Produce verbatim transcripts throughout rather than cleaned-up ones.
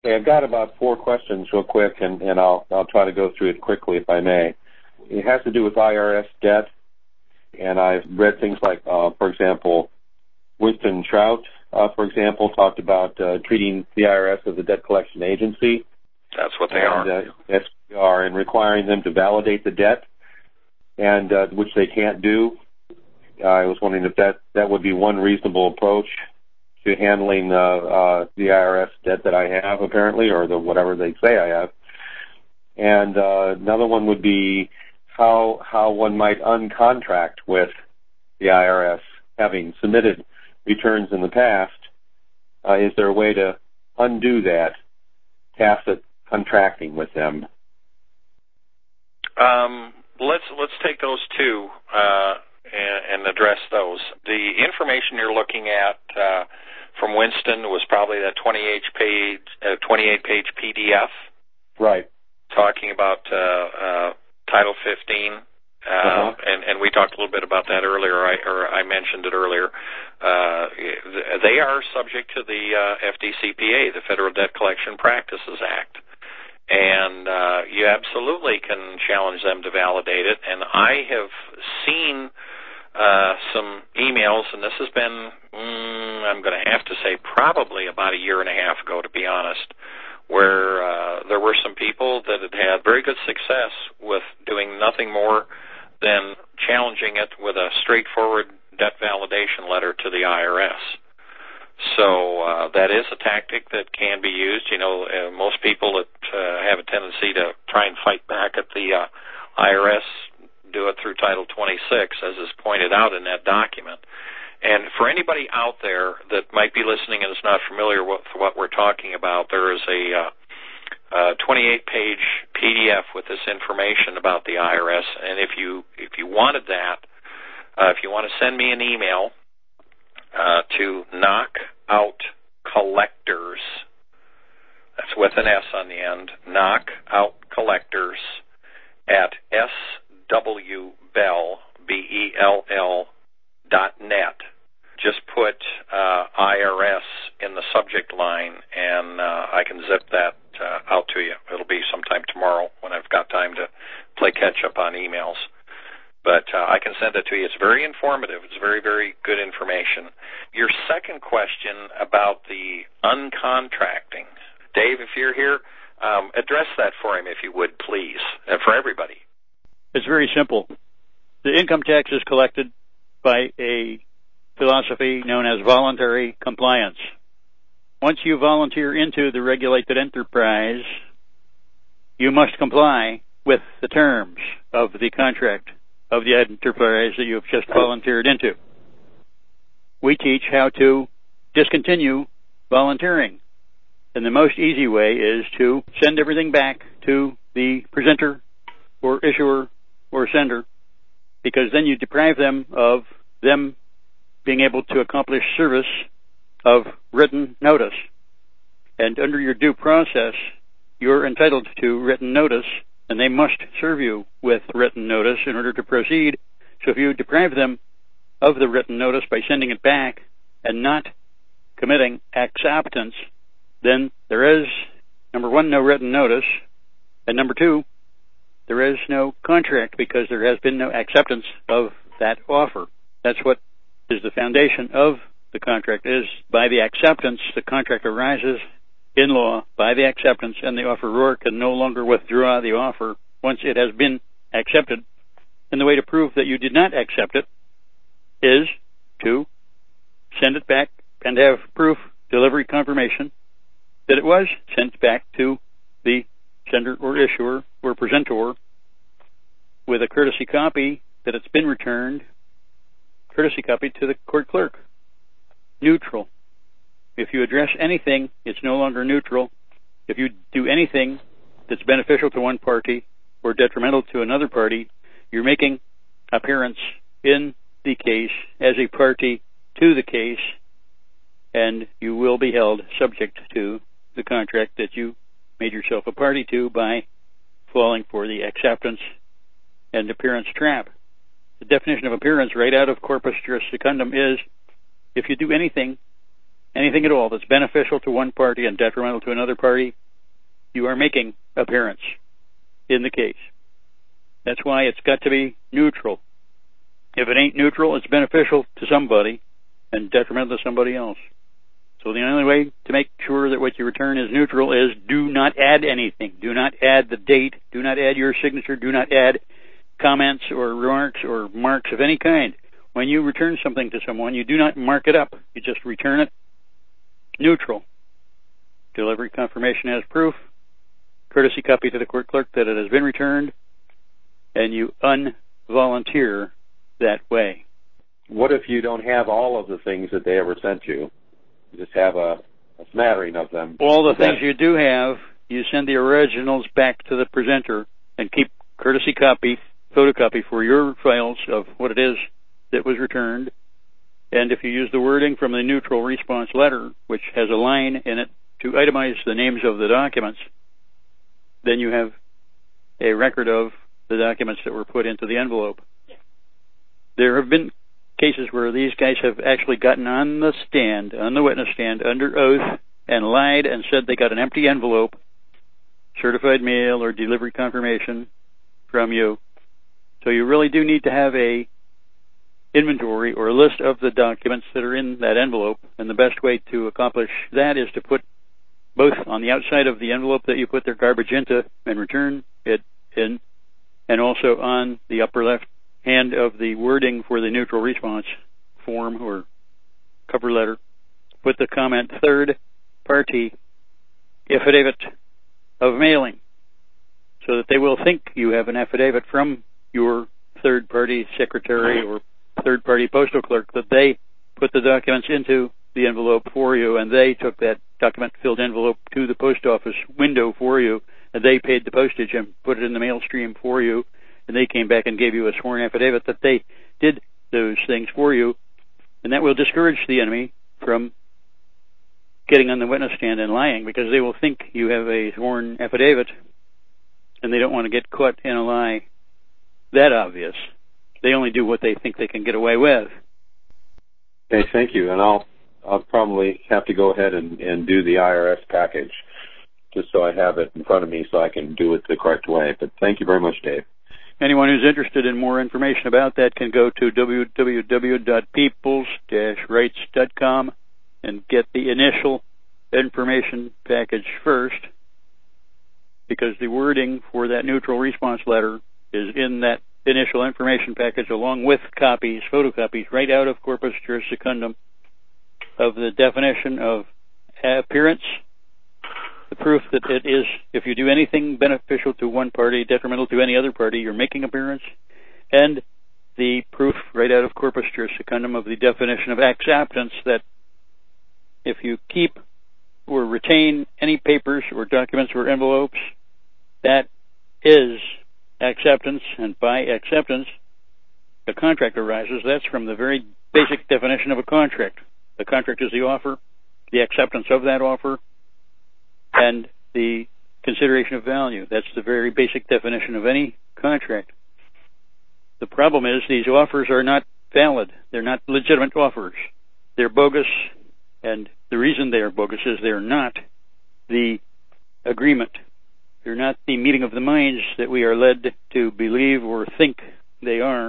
Okay, I've got about four questions real quick, and, and I'll, I'll try to go through it quickly if I may. It has to do with I R S debt, and I've read things like, uh, for example, Winston Trout, uh, for example, talked about uh, treating the I R S as a debt collection agency. That's what they and, are. Uh, yes, they are, and requiring them to validate the debt, and uh, which they can't do. Uh, I was wondering if that, that would be one reasonable approach to handling uh, uh, the I R S debt that I have, apparently, or the whatever they say I have. And uh, another one would be how how one might uncontract with the I R S, having submitted returns in the past. Uh, is there a way to undo that tacit contracting with them? Um, let's let's take those two uh, and, and address those. The information you're looking at uh, from Winston was probably that twenty-eight page uh, twenty-eight page P D F, right? Talking about uh, uh, Title fifteen, uh, uh-huh. and and we talked a little bit about that earlier. I or I mentioned it earlier. Uh, they are subject to the uh, F D C P A, the Federal Debt Collection Practices Act. And uh, you absolutely can challenge them to validate it. And I have seen uh, some emails, and this has been, mm, I'm going to have to say, probably about a year and a half ago, to be honest, where uh, there were some people that had had very good success with doing nothing more than challenging it with a straightforward debt validation letter to the I R S. So uh, that is a tactic that can be used. You know, uh, most people that uh, have a tendency to try and fight back at the uh, I R S do it through Title twenty-six, as is pointed out in that document. And for anybody out there that might be listening and is not familiar with what we're talking about, there is a uh, uh, twenty-eight page P D F with this information about the I R S. And if you if you wanted that, uh, if you want to send me an email, Uh, to Knockout Collectors, that's with an S on the end, Knockout Collectors at S W Bell, B E L L, dot net. Just put uh, I R S in the subject line, and uh, I can zip that uh, out to you. It'll be sometime tomorrow when I've got time to play catch-up on emails. But uh, I can send it to you. It's very informative. It's very, very good information. Your second question about the uncontracting. Dave, if you're here, um, address that for him, if you would, please, and for everybody. It's very simple. The income tax is collected by a philosophy known as voluntary compliance. Once you volunteer into the regulated enterprise, you must comply with the terms of the contract of the enterprise that you have just volunteered into. We teach how to discontinue volunteering. And the most easy way is to send everything back to the presenter or issuer or sender, because then you deprive them of them being able to accomplish service of written notice. And under your due process, you're entitled to written notice, and they must serve you with written notice in order to proceed. So if you deprive them of the written notice by sending it back and not committing acceptance, then there is, number one, no written notice, and number two, there is no contract because there has been no acceptance of that offer. That's what is the foundation of the contract, is by the acceptance, the contract arises in law by the acceptance, and the offeror can no longer withdraw the offer once it has been accepted. And the way to prove that you did not accept it is to send it back and have proof, delivery confirmation, that it was sent back to the sender or issuer or presentor with a courtesy copy that it's been returned, courtesy copy to the court clerk. Neutral. If you address anything, it's no longer neutral. If you do anything that's beneficial to one party or detrimental to another party, you're making appearance in the case as a party to the case, and you will be held subject to the contract that you made yourself a party to by falling for the acceptance and appearance trap. The definition of appearance right out of Corpus Juris Secundum is, if you do anything anything at all that's beneficial to one party and detrimental to another party, you are making appearance in the case. That's why it's got to be neutral. If it ain't neutral, it's beneficial to somebody and detrimental to somebody else. So the only way to make sure that what you return is neutral is do not add anything. Do not add the date. Do not add your signature. Do not add comments or remarks or marks of any kind. When you return something to someone, you do not mark it up. You just return it neutral. Delivery confirmation as proof. Courtesy copy to the court clerk that it has been returned. And you unvolunteer that way. What if you don't have all of the things that they ever sent you? You just have a, a smattering of them. All the things you do have, you send the originals back to the presenter and keep courtesy copy, photocopy for your files of what it is that was returned. And if you use the wording from the neutral response letter, which has a line in it to itemize the names of the documents, then you have a record of the documents that were put into the envelope. There have been cases where these guys have actually gotten on the stand, on the witness stand, under oath, and lied and said they got an empty envelope, certified mail or delivery confirmation from you. So you really do need to have a inventory or a list of the documents that are in that envelope, and the best way to accomplish that is to put both on the outside of the envelope that you put their garbage into and return it in, and also on the upper left hand of the wording for the neutral response form or cover letter, put the comment third party affidavit of mailing, so that they will think you have an affidavit from your third party secretary or third party postal clerk that they put the documents into the envelope for you, and they took that document filled envelope to the post office window for you, and they paid the postage and put it in the mail stream for you, and they came back and gave you a sworn affidavit that they did those things for you, and that will discourage the enemy from getting on the witness stand and lying, because they will think you have a sworn affidavit, and they don't want to get caught in a lie that obvious. They only do what they think they can get away with. Okay, thank you. And I'll I'll probably have to go ahead and, and do the I R S package just so I have it in front of me so I can do it the correct way. But thank you very much, Dave. Anyone who's interested in more information about that can go to w w w dot peoples dash rights dot com and get the initial information package first, because the wording for that neutral response letter is in that initial information package, along with copies, photocopies, right out of Corpus Juris Secundum, of the definition of appearance, the proof that it is, if you do anything beneficial to one party, detrimental to any other party, you're making appearance, and the proof right out of Corpus Juris Secundum of the definition of acceptance, that if you keep or retain any papers or documents or envelopes, that is acceptance, and by acceptance, the contract arises. That's from the very basic definition of a contract. The contract is the offer, the acceptance of that offer, and the consideration of value. That's the very basic definition of any contract. The problem is these offers are not valid. They're not legitimate offers. They're bogus, and the reason they are bogus is they're not the agreement. They're not the meeting of the minds that we are led to believe or think they are.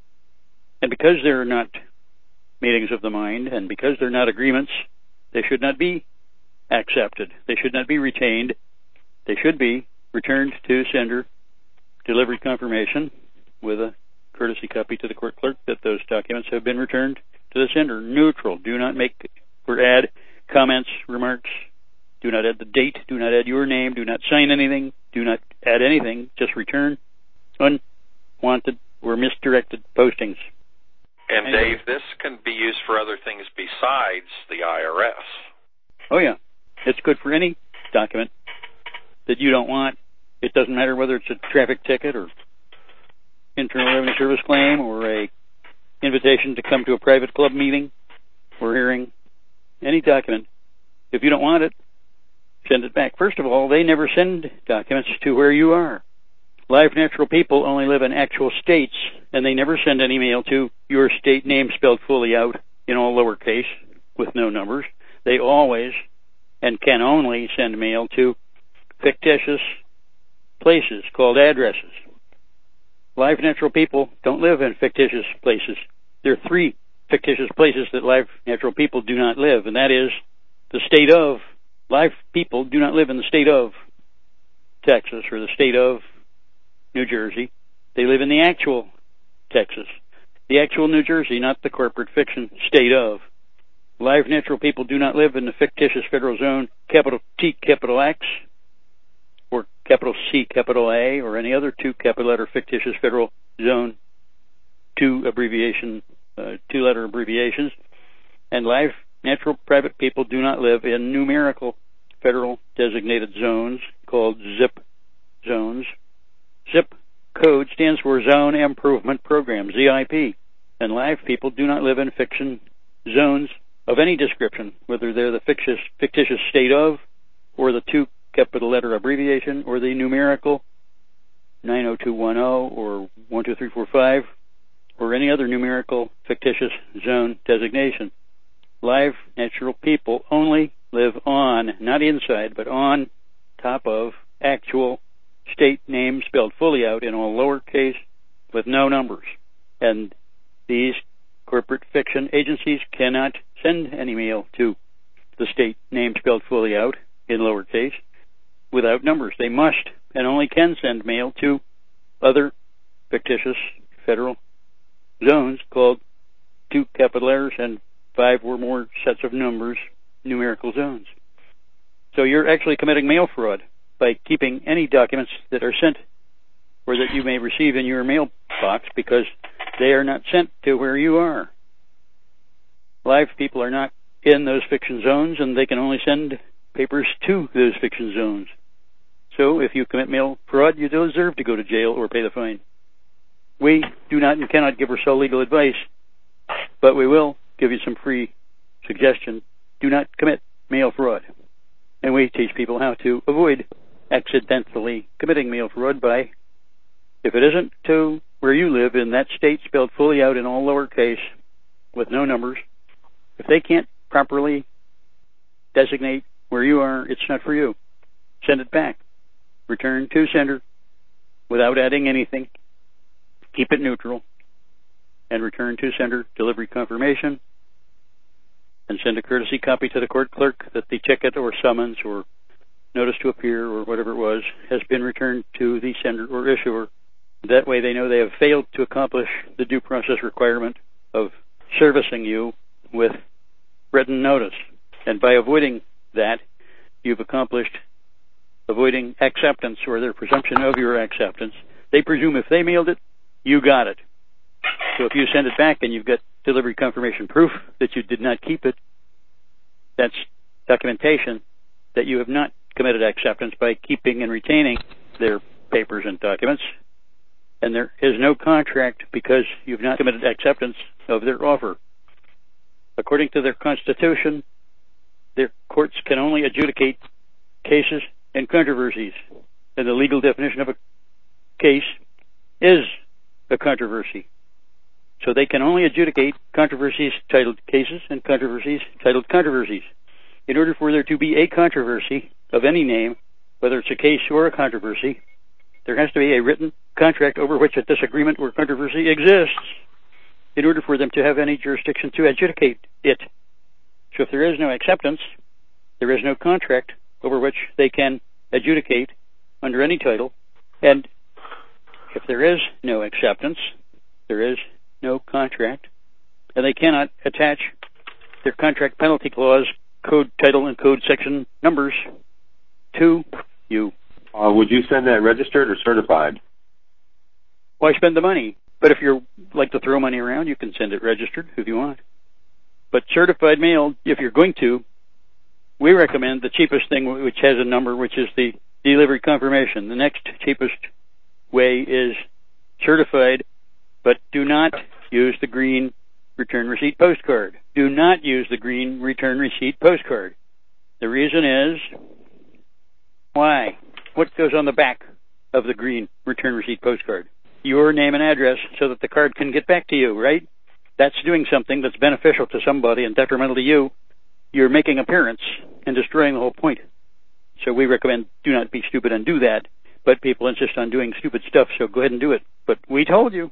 And because they're not meetings of the mind, and because they're not agreements, they should not be accepted. They should not be retained. They should be returned to sender, delivery confirmation with a courtesy copy to the court clerk that those documents have been returned to the sender. Neutral. Do not make or add comments, remarks. Do not add the date. Do not add your name. Do not sign anything. Do not add anything. Just return unwanted or misdirected postings. And Dave, this can be used for other things besides the I R S. Oh, yeah. It's good for any document that you don't want. It doesn't matter whether it's a traffic ticket or Internal Revenue Service claim or a invitation to come to a private club meeting or hearing. Any document. If you don't want it, send it back. First of all, they never send documents to where you are. Live natural people only live in actual states, and they never send any mail to your state name spelled fully out in all lowercase with no numbers. they always and can only send mail to fictitious places called addresses. Live natural people don't live in fictitious places. There are three fictitious places that live natural people do not live, and that is the state of. Live people do not live in the state of Texas or the state of New Jersey. They live in the actual Texas, the actual New Jersey, not the corporate fiction state of. Live natural people do not live in the fictitious federal zone, capital T, capital X, or capital C, capital A, or any other two capital letter fictitious federal zone, two abbreviation, uh, two letter abbreviations. And live natural private people do not live in numerical federal designated zones called ZIP zones. ZIP code stands for Zone Improvement Program, Z I P. And live people do not live in fiction zones of any description, whether they're the fictitious, fictitious state of, or the two capital letter abbreviation, or the numerical nine oh two one oh or one two three four five, or any other numerical fictitious zone designation. Live natural people only live on, not inside, but on top of actual state names spelled fully out in all lowercase with no numbers. And these corporate fiction agencies cannot send any mail to the state name spelled fully out in lowercase without numbers. They must and only can send mail to other fictitious federal zones called two capital letters and five or more sets of numbers, numerical zones. So you're actually committing mail fraud by keeping any documents that are sent or that you may receive in your mailbox because they are not sent to where you are. Live people are not in those fiction zones, and they can only send papers to those fiction zones. So if you commit mail fraud, you deserve to go to jail or pay the fine. We do not and cannot give or sell legal advice, but we will give you some free suggestion. Do not commit mail fraud. And we teach people how to avoid accidentally committing mail fraud by, if it isn't to where you live in that state spelled fully out in all lowercase with no numbers, if they can't properly designate where you are, it's not for you. Send it back. Return to sender without adding anything. Keep it neutral. And return to sender delivery confirmation. And send a courtesy copy to the court clerk that the ticket or summons or notice to appear or whatever it was has been returned to the sender or issuer. That way they know they have failed to accomplish the due process requirement of servicing you with written notice. And by avoiding that, you've accomplished avoiding acceptance or their presumption of your acceptance. They presume if they mailed it, you got it. So if you send it back and you've got delivery confirmation proof that you did not keep it, that's documentation that you have not committed acceptance by keeping and retaining their papers and documents. And there is no contract because you've not committed acceptance of their offer. According to their constitution, their courts can only adjudicate cases and controversies. And the legal definition of a case is a controversy. So they can only adjudicate controversies titled cases and controversies titled controversies. In order for there to be a controversy of any name, whether it's a case or a controversy, there has to be a written contract over which a disagreement or controversy exists in order for them to have any jurisdiction to adjudicate it. So if there is no acceptance, there is no contract over which they can adjudicate under any title. And if there is no acceptance, there is no contract, and they cannot attach their contract penalty clause, code title, and code section numbers to you. Uh, would you send that registered or certified? Why spend the money? But if you like to throw money around, you can send it registered if you want. But certified mail, if you're going to, we recommend the cheapest thing, which has a number, which is the delivery confirmation. The next cheapest way is certified, but do not use the green return receipt postcard. Do not use the green return receipt postcard. The reason is, why? What goes on the back of the green return receipt postcard? Your name and address so that the card can get back to you, right? That's doing something that's beneficial to somebody and detrimental to you. you're making appearance and destroying the whole point. So we recommend do not be stupid and do that, but people insist on doing stupid stuff, so go ahead and do it. But we told you.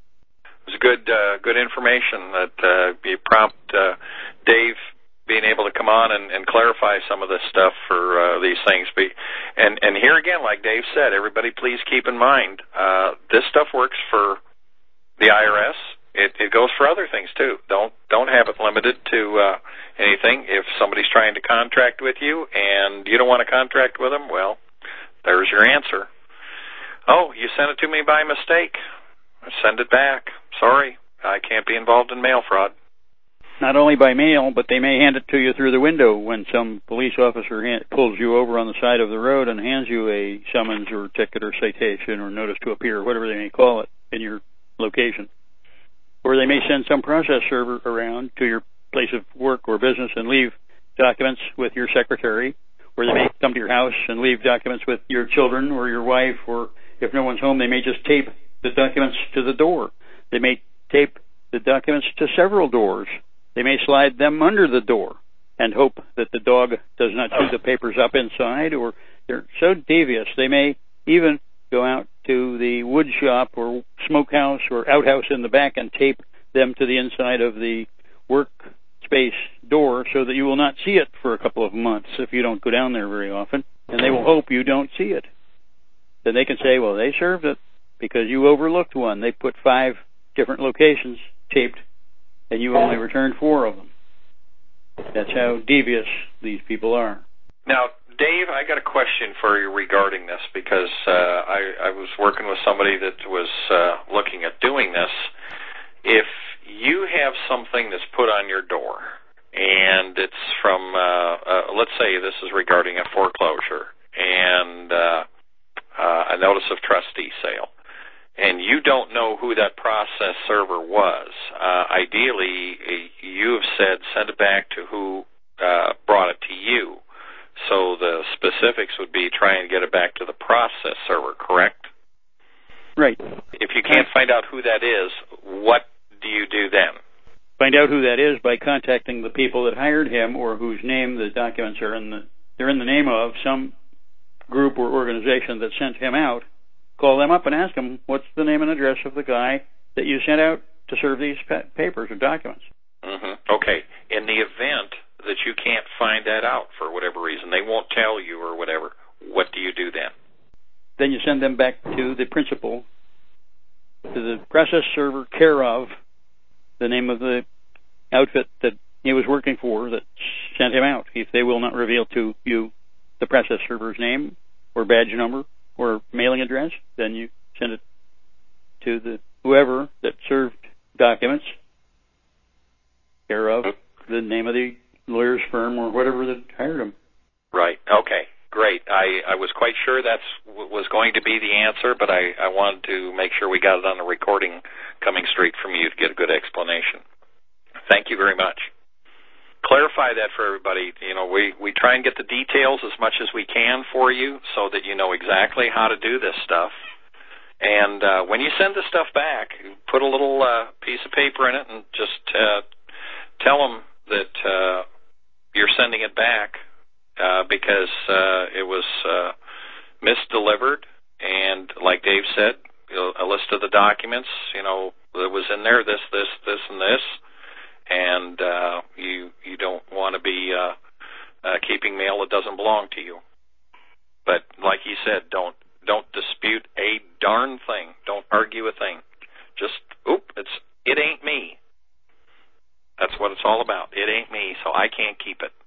It was good, uh, good information that uh, you prompt uh, Dave being able to come on and, and clarify some of this stuff for uh, these things. And, and here again, like Dave said, everybody please keep in mind, uh, this stuff works for the I R S. It, it goes for other things, too. Don't don't have it limited to uh, anything. If somebody's trying to contract with you and you don't want to contract with them, well, there's your answer. Oh, you sent it to me by mistake. Send it back. Sorry, I can't be involved in mail fraud. Not only by mail, but they may hand it to you through the window when some police officer hand, pulls you over on the side of the road and hands you a summons or ticket or citation or notice to appear, or whatever they may call it, in your location. Or they may send some process server around to your place of work or business and leave documents with your secretary, or they may come to your house and leave documents with your children or your wife, or if no one's home, they may just tape the documents to the door. They may tape the documents to several doors. They may slide them under the door and hope that the dog does not chew the papers up inside, or they're so devious. They may even go out to the wood shop or smokehouse or outhouse in the back and tape them to the inside of the workspace door so that you will not see it for a couple of months if you don't go down there very often, and they will hope you don't see it. Then they can say, well, they served it because you overlooked one. They put five different locations taped, and you only returned four of them. That's how devious these people are. Now, Dave, I got a question for you regarding this, because uh, I, I was working with somebody that was uh, looking at doing this. If you have something that's put on your door, and it's from, uh, uh, let's say this is regarding a foreclosure, and uh, uh, a notice of trustee sale, and you don't know who that process server was, uh, ideally, you have said send it back to who uh, brought it to you. So the specifics would be try and get it back to the process server, correct? Right. If you can't find out who that is, what do you do then? Find out who that is by contacting the people that hired him, or whose name the documents are in the they're in the name of, some group or organization that sent him out. Call them up and ask them what's the name and address of the guy that you sent out to serve these pa- papers or documents. Mm-hmm. Okay. In the event that you can't find that out for whatever reason, they won't tell you or whatever, what do you do then? Then you send them back to the principal, to the process server care of, the name of the outfit that he was working for that sent him out. If they will not reveal to you the process server's name or badge number or mailing address, then you send it to the whoever that served documents, care of, the name of the lawyer's firm or whatever that hired him. Right. Okay. Great. I, I was quite sure that was going to be the answer, but I, I wanted to make sure we got it on the recording coming straight from you to get a good explanation. Thank you very much. Clarify that for everybody. You know, we, we try and get the details as much as we can for you so that you know exactly how to do this stuff. And uh, when you send the stuff back, put a little uh, piece of paper in it and just uh, tell them that uh, you're sending it back uh, because uh, it was uh, misdelivered. And like Dave said, a list of the documents, you know, that was in there, this, this, this, and this. And uh, you you don't want to be uh, uh, keeping mail that doesn't belong to you. But like he said, don't don't dispute a darn thing. Don't argue a thing. Just oop, it's it ain't me. That's what it's all about. It ain't me, so I can't keep it.